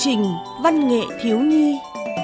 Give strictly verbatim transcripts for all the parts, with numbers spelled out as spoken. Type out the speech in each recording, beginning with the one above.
trình Văn nghệ thiếu nhi.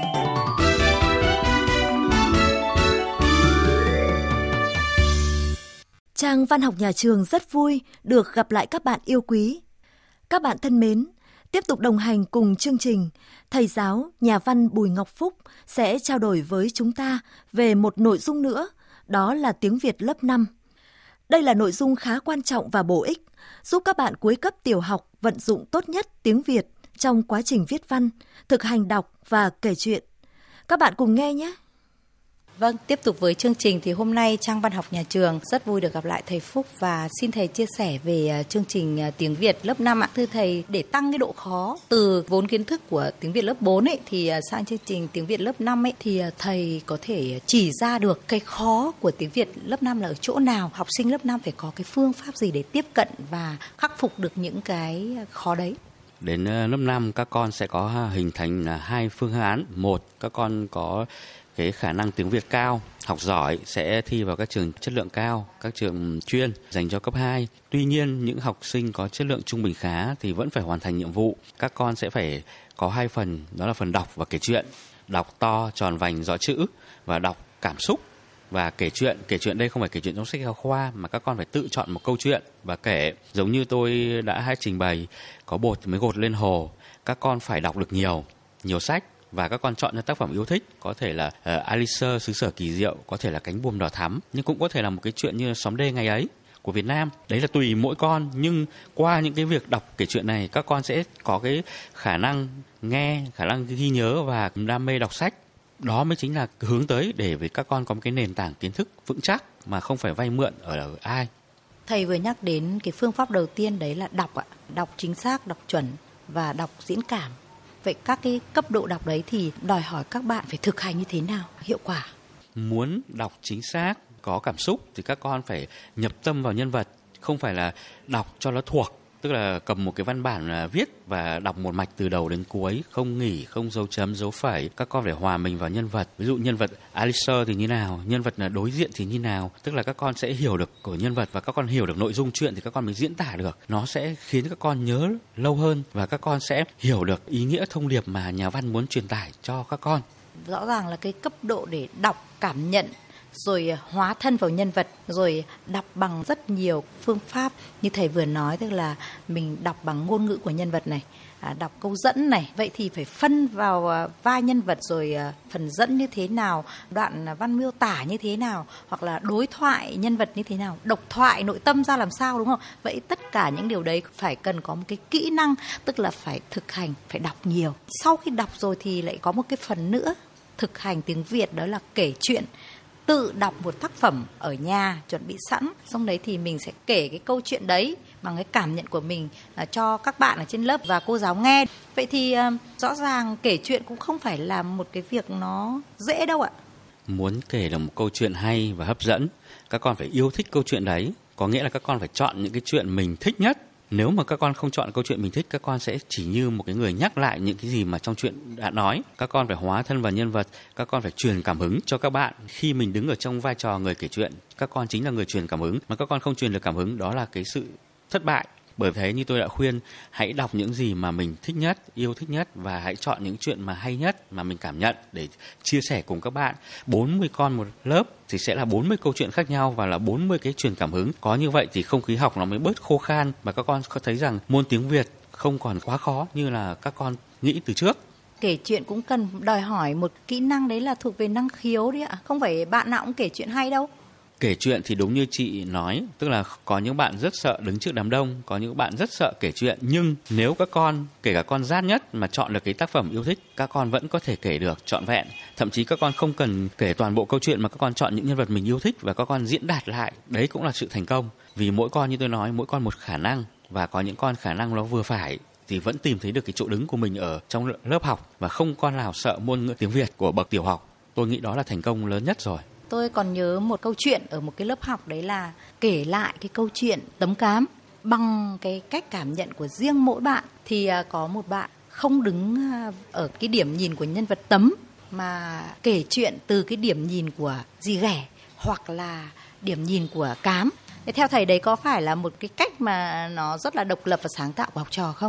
Trang Văn học Nhà Trường rất vui được gặp lại các bạn yêu quý. Các bạn thân mến, tiếp tục đồng hành cùng chương trình, thầy giáo, nhà văn Bùi Ngọc Phúc sẽ trao đổi với chúng ta về một nội dung nữa, đó là tiếng Việt lớp năm. Đây là nội dung khá quan trọng và bổ ích, giúp các bạn cuối cấp tiểu học vận dụng tốt nhất tiếng Việt trong quá trình viết văn, thực hành đọc và kể chuyện. Các bạn cùng nghe nhé! Vâng, tiếp tục với chương trình thì hôm nay Trang Văn học Nhà Trường rất vui được gặp lại thầy Phúc và xin thầy chia sẻ về chương trình tiếng Việt lớp năm ạ. Thưa thầy, để tăng cái độ khó từ vốn kiến thức của tiếng Việt lớp bốn ấy thì sang chương trình tiếng Việt lớp năm ấy thì thầy có thể chỉ ra được cái khó của tiếng Việt lớp năm là ở chỗ nào? Học sinh lớp năm phải có cái phương pháp gì để tiếp cận và khắc phục được những cái khó đấy? Đến lớp năm các con sẽ có hình thành hai phương án. Một, các con có cái khả năng tiếng Việt cao, học giỏi sẽ thi vào các trường chất lượng cao, các trường chuyên dành cho cấp hai. Tuy nhiên, những học sinh có chất lượng trung bình khá thì vẫn phải hoàn thành nhiệm vụ. Các con sẽ phải có hai phần, đó là phần đọc và kể chuyện. Đọc to, tròn vành, rõ chữ và đọc cảm xúc và kể chuyện. Kể chuyện đây không phải kể chuyện trong sách giáo khoa mà các con phải tự chọn một câu chuyện và kể. Giống như tôi đã hay trình bày, có bột thì mới gột lên hồ. Các con phải đọc được nhiều, nhiều sách. Và các con chọn cho tác phẩm yêu thích, có thể là uh, Alice xứ sở kỳ diệu, có thể là Cánh buồm đỏ thắm, nhưng cũng có thể là một cái chuyện như Xóm đê ngày ấy của Việt Nam. Đấy là tùy mỗi con, nhưng qua những cái việc đọc kể chuyện này, các con sẽ có cái khả năng nghe, khả năng ghi nhớ và đam mê đọc sách. Đó mới chính là hướng tới để với các con có một cái nền tảng kiến thức vững chắc mà không phải vay mượn ở ai. Thầy vừa nhắc đến cái phương pháp đầu tiên đấy là đọc ạ, đọc chính xác, đọc chuẩn và đọc diễn cảm. Vậy các cái cấp độ đọc đấy thì đòi hỏi các bạn phải thực hành như thế nào hiệu quả? Muốn đọc chính xác, có cảm xúc thì các con phải nhập tâm vào nhân vật, không phải là đọc cho nó thuộc. Tức là cầm một cái văn bản viết và đọc một mạch từ đầu đến cuối, không nghỉ, không dấu chấm, dấu phẩy. Các con phải hòa mình vào nhân vật. Ví dụ nhân vật Alice thì như nào, nhân vật đối diện thì như nào. Tức là các con sẽ hiểu được của nhân vật và các con hiểu được nội dung chuyện thì các con mới diễn tả được. Nó sẽ khiến các con nhớ lâu hơn và các con sẽ hiểu được ý nghĩa thông điệp mà nhà văn muốn truyền tải cho các con. Rõ ràng là cái cấp độ để đọc, cảm nhận, rồi hóa thân vào nhân vật, rồi đọc bằng rất nhiều phương pháp như thầy vừa nói, tức là mình đọc bằng ngôn ngữ của nhân vật này, đọc câu dẫn này. Vậy thì phải phân vào vai nhân vật, rồi phần dẫn như thế nào, đoạn văn miêu tả như thế nào, hoặc là đối thoại nhân vật như thế nào, độc thoại nội tâm ra làm sao, đúng không? Vậy tất cả những điều đấy phải cần có một cái kỹ năng, tức là phải thực hành, phải đọc nhiều. Sau khi đọc rồi thì lại có một cái phần nữa thực hành tiếng Việt, đó là kể chuyện. Tự đọc một tác phẩm ở nhà chuẩn bị sẵn, xong đấy thì mình sẽ kể cái câu chuyện đấy bằng cái cảm nhận của mình uh, cho các bạn ở trên lớp và cô giáo nghe. Vậy thì uh, rõ ràng kể chuyện cũng không phải là một cái việc nó dễ đâu ạ. Muốn kể được một câu chuyện hay và hấp dẫn, các con phải yêu thích câu chuyện đấy. Có nghĩa là các con phải chọn những cái chuyện mình thích nhất. Nếu mà các con không chọn câu chuyện mình thích, các con sẽ chỉ như một cái người nhắc lại những cái gì mà trong chuyện đã nói. Các con phải hóa thân vào nhân vật, các con phải truyền cảm hứng cho các bạn. Khi mình đứng ở trong vai trò người kể chuyện, các con chính là người truyền cảm hứng. Mà các con không truyền được cảm hứng, đó là cái sự thất bại. Bởi thế như tôi đã khuyên, hãy đọc những gì mà mình thích nhất, yêu thích nhất và hãy chọn những chuyện mà hay nhất mà mình cảm nhận để chia sẻ cùng các bạn. bốn mươi con một lớp thì sẽ là bốn mươi câu chuyện khác nhau và là bốn mươi cái truyền cảm hứng. Có như vậy thì không khí học nó mới bớt khô khan và các con có thấy rằng môn tiếng Việt không còn quá khó như là các con nghĩ từ trước. Kể chuyện cũng cần đòi hỏi một kỹ năng, đấy là thuộc về năng khiếu đấy ạ. Không phải bạn nào cũng kể chuyện hay đâu. Kể chuyện thì đúng như chị nói, tức là có những bạn rất sợ đứng trước đám đông, có những bạn rất sợ kể chuyện. Nhưng nếu các con, kể cả con rát nhất mà chọn được cái tác phẩm yêu thích, các con vẫn có thể kể được trọn vẹn. Thậm chí các con không cần kể toàn bộ câu chuyện mà các con chọn những nhân vật mình yêu thích và các con diễn đạt lại. Đấy cũng là sự thành công. Vì mỗi con như tôi nói, mỗi con một khả năng và có những con khả năng nó vừa phải thì vẫn tìm thấy được cái chỗ đứng của mình ở trong lớp học và không con nào sợ môn ngữ tiếng Việt của bậc tiểu học. Tôi nghĩ đó là thành công lớn nhất rồi. Tôi còn nhớ một câu chuyện ở một cái lớp học, đấy là kể lại cái câu chuyện Tấm Cám bằng cái cách cảm nhận của riêng mỗi bạn. Thì có một bạn không đứng ở cái điểm nhìn của nhân vật Tấm mà kể chuyện từ cái điểm nhìn của dì Ghẻ hoặc là điểm nhìn của Cám. Thế theo thầy đấy có phải là một cái cách mà nó rất là độc lập và sáng tạo của học trò không?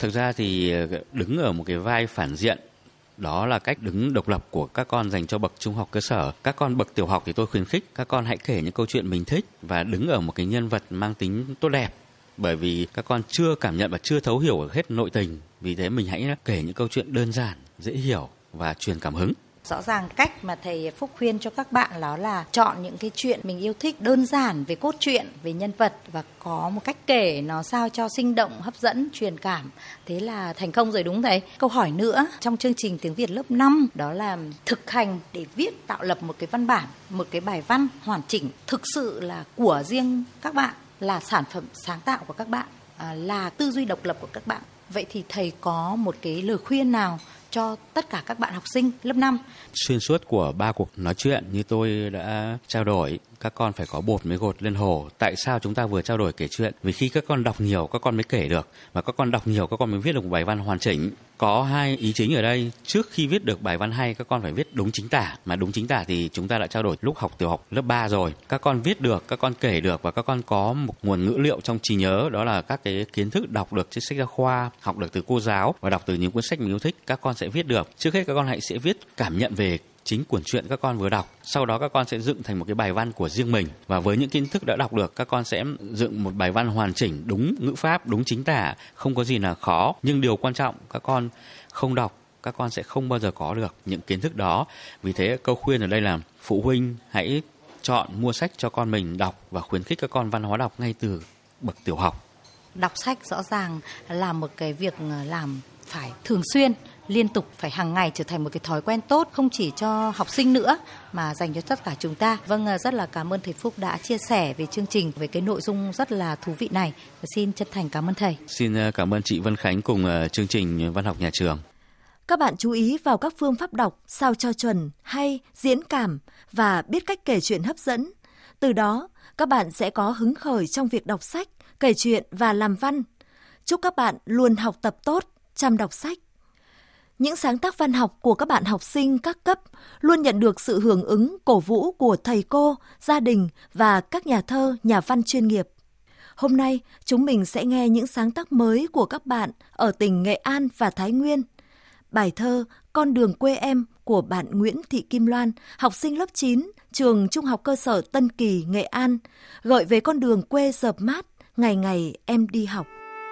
Thực ra thì đứng ở một cái vai phản diện, đó là cách đứng độc lập của các con dành cho bậc trung học cơ sở. Các con bậc tiểu học thì tôi khuyến khích các con hãy kể những câu chuyện mình thích và đứng ở một cái nhân vật mang tính tốt đẹp. Bởi vì các con chưa cảm nhận và chưa thấu hiểu hết nội tình. Vì thế mình hãy kể những câu chuyện đơn giản, dễ hiểu và truyền cảm hứng. Rõ ràng cách mà thầy Phúc khuyên cho các bạn đó là chọn những cái chuyện mình yêu thích, đơn giản về cốt truyện, về nhân vật và có một cách kể nó sao cho sinh động, hấp dẫn, truyền cảm. Thế là thành công rồi đúng thầy. Câu hỏi nữa trong chương trình tiếng Việt lớp năm đó là thực hành để viết, tạo lập một cái văn bản, một cái bài văn hoàn chỉnh thực sự là của riêng các bạn, là sản phẩm sáng tạo của các bạn, à, là tư duy độc lập của các bạn. Vậy thì thầy có một cái lời khuyên nào cho tất cả các bạn học sinh lớp năm? Xuyên suốt của ba cuộc nói chuyện như tôi đã trao đổi, các con phải có bột mới gột lên hồ. Tại sao chúng ta vừa trao đổi kể chuyện? Vì khi các con đọc nhiều, các con mới kể được. Và các con đọc nhiều, các con mới viết được một bài văn hoàn chỉnh. Có hai ý chính ở đây. Trước khi viết được bài văn hay, các con phải viết đúng chính tả. Mà đúng chính tả thì chúng ta đã trao đổi lúc học tiểu học lớp ba rồi. Các con viết được, các con kể được và các con có một nguồn ngữ liệu trong trí nhớ. Đó là các cái kiến thức đọc được trên sách giáo khoa, học được từ cô giáo và đọc từ những cuốn sách mình yêu thích. Các con sẽ viết được. Trước hết các con hãy sẽ viết cảm nhận về chính cuốn truyện các con vừa đọc. Sau đó các con sẽ dựng thành một cái bài văn của riêng mình. Và với những kiến thức đã đọc được, các con sẽ dựng một bài văn hoàn chỉnh, đúng ngữ pháp, đúng chính tả, không có gì là khó. Nhưng điều quan trọng, các con không đọc, các con sẽ không bao giờ có được những kiến thức đó. Vì thế câu khuyên ở đây là phụ huynh hãy chọn mua sách cho con mình đọc và khuyến khích các con văn hóa đọc ngay từ bậc tiểu học. Đọc sách rõ ràng là một cái việc làm phải thường xuyên, liên tục, phải hàng ngày trở thành một cái thói quen tốt, không chỉ cho học sinh nữa mà dành cho tất cả chúng ta. Vâng, rất là cảm ơn thầy Phúc đã chia sẻ về chương trình, về cái nội dung rất là thú vị này. Xin chân thành cảm ơn thầy. Xin cảm ơn chị Vân Khánh cùng chương trình Văn học Nhà Trường. Các bạn chú ý vào các phương pháp đọc sao cho chuẩn, hay, diễn cảm và biết cách kể chuyện hấp dẫn. Từ đó, các bạn sẽ có hứng khởi trong việc đọc sách, kể chuyện và làm văn. Chúc các bạn luôn học tập tốt, chăm đọc sách. Những sáng tác văn học của các bạn học sinh các cấp luôn nhận được sự hưởng ứng, cổ vũ của thầy cô, gia đình và các nhà thơ, nhà văn chuyên nghiệp. Hôm nay, chúng mình sẽ nghe những sáng tác mới của các bạn ở tỉnh Nghệ An và Thái Nguyên. Bài thơ Con đường quê em của bạn Nguyễn Thị Kim Loan, học sinh lớp chín, trường Trung học cơ sở Tân Kỳ, Nghệ An, gợi về con đường quê rợp mát, ngày ngày em đi học.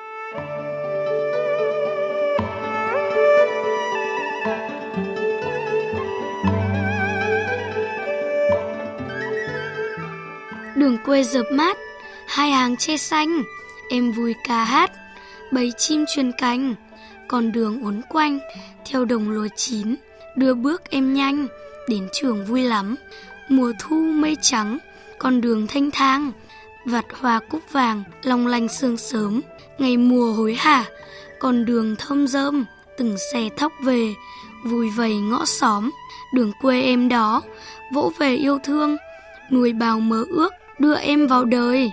Đường quê rợp mát, hai hàng tre xanh, em vui ca hát, bầy chim chuyên cánh, con đường uốn quanh, theo đồng lúa chín, đưa bước em nhanh, đến trường vui lắm. Mùa thu mây trắng, con đường thanh thang, vặt hoa cúc vàng, long lanh sương sớm. Ngày mùa hối hả, con đường thơm rơm, từng xe thóc về, vui vầy ngõ xóm. Đường quê em đó, vỗ về yêu thương, nuôi bao mơ ước, đưa em vào đời.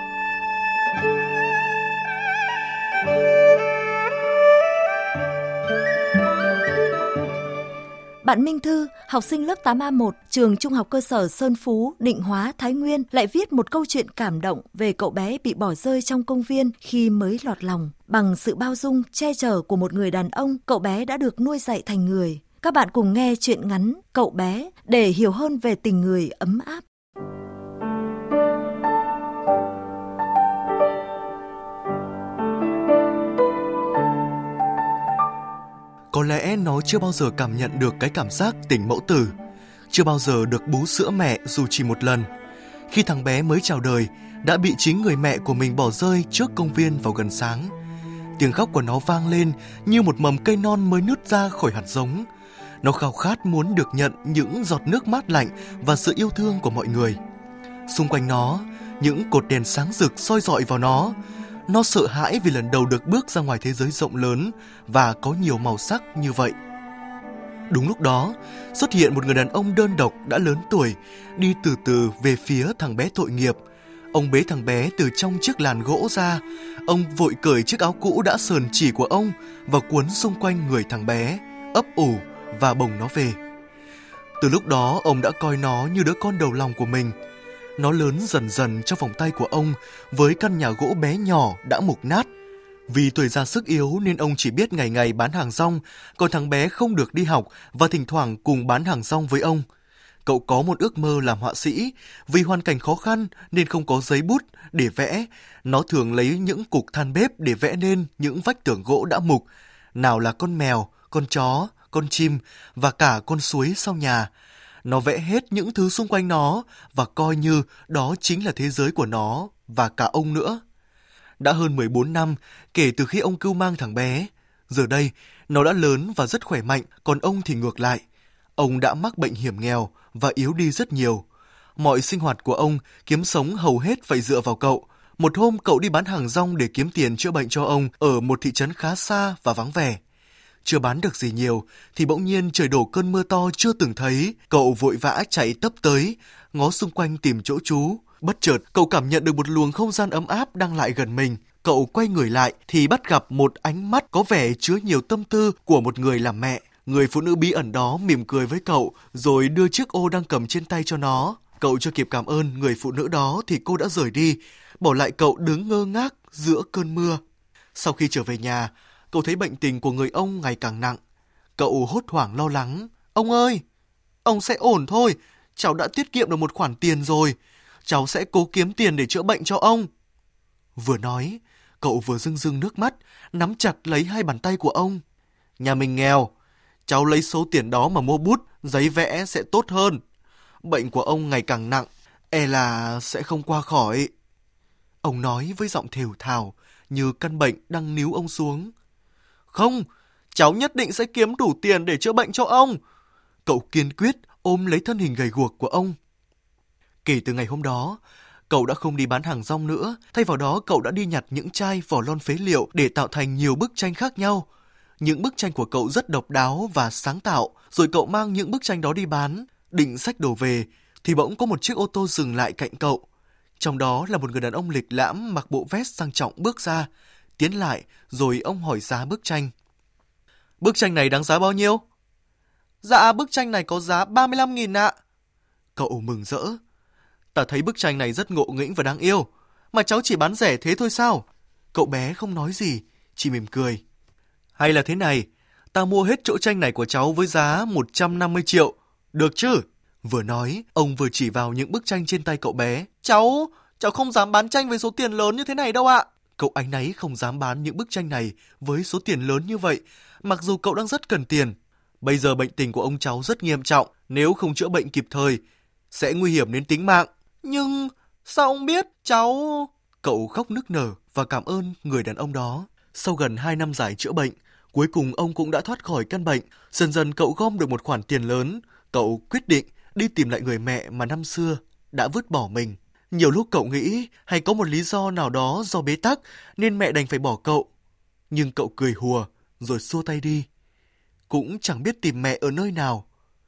Bạn Minh Thư, học sinh lớp tám A một, trường Trung học cơ sở Sơn Phú, Định Hóa, Thái Nguyên lại viết một câu chuyện cảm động về cậu bé bị bỏ rơi trong công viên khi mới lọt lòng. Bằng sự bao dung, che chở của một người đàn ông, cậu bé đã được nuôi dạy thành người. Các bạn cùng nghe chuyện ngắn Cậu bé để hiểu hơn về tình người ấm áp. Có lẽ nó chưa bao giờ cảm nhận được cái cảm giác tình mẫu tử, chưa bao giờ được bú sữa mẹ dù chỉ một lần. Khi thằng bé mới chào đời, đã bị chính người mẹ của mình bỏ rơi trước công viên vào gần sáng. Tiếng khóc của nó vang lên như một mầm cây non mới nứt ra khỏi hạt giống. Nó khao khát muốn được nhận những giọt nước mát lạnh và sự yêu thương của mọi người. Xung quanh nó, những cột đèn sáng rực soi rọi vào nó. Nó sợ hãi vì lần đầu được bước ra ngoài thế giới rộng lớn và có nhiều màu sắc như vậy. Đúng lúc đó, xuất hiện một người đàn ông đơn độc đã lớn tuổi, đi từ từ về phía thằng bé tội nghiệp. Ông bế thằng bé từ trong chiếc làn gỗ ra. Ông vội cởi chiếc áo cũ đã sờn chỉ của ông và cuốn xung quanh người thằng bé, ấp ủ và bồng nó về. Từ lúc đó, ông đã coi nó như đứa con đầu lòng của mình. Nó lớn dần dần trong vòng tay của ông với căn nhà gỗ bé nhỏ đã mục nát. Vì tuổi già sức yếu nên ông chỉ biết ngày ngày bán hàng rong, còn thằng bé không được đi học và thỉnh thoảng cùng bán hàng rong với ông. Cậu có một ước mơ làm họa sĩ, vì hoàn cảnh khó khăn nên không có giấy bút để vẽ. Nó thường lấy những cục than bếp để vẽ nên những vách tường gỗ đã mục, nào là con mèo, con chó, con chim và cả con suối sau nhà. Nó vẽ hết những thứ xung quanh nó và coi như đó chính là thế giới của nó và cả ông nữa. Đã hơn mười bốn năm kể từ khi ông cưu mang thằng bé. Giờ đây, nó đã lớn và rất khỏe mạnh, còn ông thì ngược lại. Ông đã mắc bệnh hiểm nghèo và yếu đi rất nhiều. Mọi sinh hoạt của ông kiếm sống hầu hết phải dựa vào cậu. Một hôm cậu đi bán hàng rong để kiếm tiền chữa bệnh cho ông ở một thị trấn khá xa và vắng vẻ. Chưa bán được gì nhiều thì bỗng nhiên trời đổ cơn mưa to chưa từng thấy. Cậu vội vã chạy tấp tới, ngó xung quanh tìm chỗ trú. Bất chợt cậu cảm nhận được một luồng không gian ấm áp đang lại gần mình. Cậu quay người lại thì bắt gặp một ánh mắt có vẻ chứa nhiều tâm tư của một người làm mẹ. Người phụ nữ bí ẩn đó mỉm cười với cậu rồi đưa chiếc ô đang cầm trên tay cho nó. Cậu chưa kịp cảm ơn người phụ nữ đó thì cô đã rời đi, bỏ lại cậu đứng ngơ ngác giữa cơn mưa. Sau khi trở về nhà, cậu thấy bệnh tình của người ông ngày càng nặng. Cậu hốt hoảng lo lắng. Ông ơi, ông sẽ ổn thôi. Cháu đã tiết kiệm được một khoản tiền rồi. Cháu sẽ cố kiếm tiền để chữa bệnh cho ông. Vừa nói, cậu vừa rưng rưng nước mắt, nắm chặt lấy hai bàn tay của ông. Nhà mình nghèo, cháu lấy số tiền đó mà mua bút, giấy vẽ sẽ tốt hơn. Bệnh của ông ngày càng nặng, e là sẽ không qua khỏi. Ông nói với giọng thều thào, như căn bệnh đang níu ông xuống. Không, cháu nhất định sẽ kiếm đủ tiền để chữa bệnh cho ông. Cậu kiên quyết ôm lấy thân hình gầy guộc của ông. Kể từ ngày hôm đó, cậu đã không đi bán hàng rong nữa. Thay vào đó, cậu đã đi nhặt những chai vỏ lon phế liệu để tạo thành nhiều bức tranh khác nhau. Những bức tranh của cậu rất độc đáo và sáng tạo. Rồi cậu mang những bức tranh đó đi bán. Định xách đồ về, thì bỗng có một chiếc ô tô dừng lại cạnh cậu. Trong đó là một người đàn ông lịch lãm mặc bộ vest sang trọng bước ra. Tiến lại, rồi ông hỏi giá bức tranh. Bức tranh này đáng giá bao nhiêu? Dạ, bức tranh này có giá ba mươi lăm nghìn ạ. Cậu mừng rỡ. Ta thấy bức tranh này rất ngộ nghĩnh và đáng yêu, mà cháu chỉ bán rẻ thế thôi sao? Cậu bé không nói gì, chỉ mỉm cười. Hay là thế này, ta mua hết chỗ tranh này của cháu với giá một trăm năm mươi triệu, được chứ? Vừa nói, ông vừa chỉ vào những bức tranh trên tay cậu bé. Cháu, cháu không dám bán tranh với số tiền lớn như thế này đâu ạ. Cậu áy náy không dám bán những bức tranh này với số tiền lớn như vậy, mặc dù cậu đang rất cần tiền. Bây giờ bệnh tình của ông cháu rất nghiêm trọng, nếu không chữa bệnh kịp thời, sẽ nguy hiểm đến tính mạng. Nhưng sao ông biết cháu... Cậu khóc nức nở và cảm ơn người đàn ông đó. Sau gần hai năm dài chữa bệnh, cuối cùng ông cũng đã thoát khỏi căn bệnh. Dần dần cậu gom được một khoản tiền lớn. Cậu quyết định đi tìm lại người mẹ mà năm xưa đã vứt bỏ mình. Nhiều lúc cậu nghĩ hay có một lý do nào đó do bế tắc nên mẹ đành phải bỏ cậu. Nhưng cậu cười hùa rồi xua tay đi. Cũng chẳng biết tìm mẹ ở nơi nào.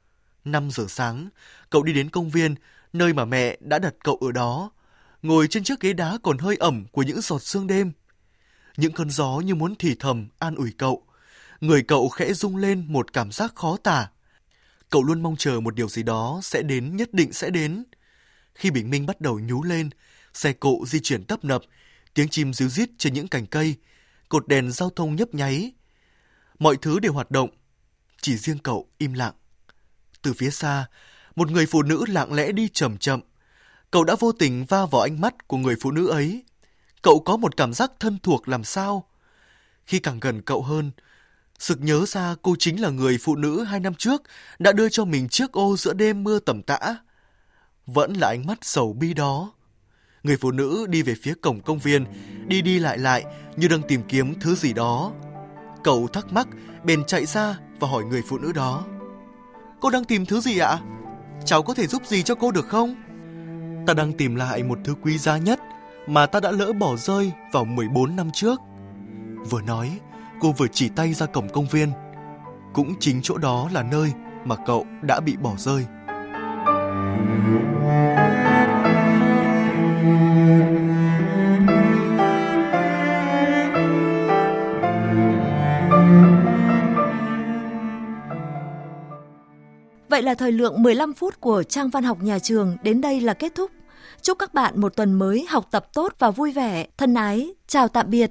năm giờ sáng, cậu đi đến công viên, nơi mà mẹ đã đặt cậu ở đó, ngồi trên chiếc ghế đá còn hơi ẩm của những giọt sương đêm. Những cơn gió như muốn thì thầm an ủi cậu. Người cậu khẽ rung lên một cảm giác khó tả. Cậu luôn mong chờ một điều gì đó sẽ đến, nhất định sẽ đến. Khi bình minh bắt đầu nhú lên, xe cộ di chuyển tấp nập, tiếng chim ríu rít trên những cành cây, cột đèn giao thông nhấp nháy. Mọi thứ đều hoạt động, chỉ riêng cậu im lặng. Từ phía xa, một người phụ nữ lặng lẽ đi chậm chậm. Cậu đã vô tình va vào ánh mắt của người phụ nữ ấy. Cậu có một cảm giác thân thuộc làm sao. Khi càng gần cậu hơn, sực nhớ ra cô chính là người phụ nữ hai năm trước đã đưa cho mình chiếc ô giữa đêm mưa tầm tã. Vẫn là ánh mắt sầu bi đó. Người phụ nữ đi về phía cổng công viên, đi đi lại lại như đang tìm kiếm thứ gì đó. Cậu thắc mắc, bèn chạy ra và hỏi người phụ nữ đó. Cô đang tìm thứ gì ạ? Cháu có thể giúp gì cho cô được không? Ta đang tìm lại một thứ quý giá nhất mà ta đã lỡ bỏ rơi vào mười bốn năm trước. Vừa nói, cô vừa chỉ tay ra cổng công viên. Cũng chính chỗ đó là nơi mà cậu đã bị bỏ rơi. Vậy là thời lượng mười lăm phút của trang văn học nhà trường đến đây là kết thúc. Chúc các bạn một tuần mới học tập tốt và vui vẻ. Thân ái, chào tạm biệt.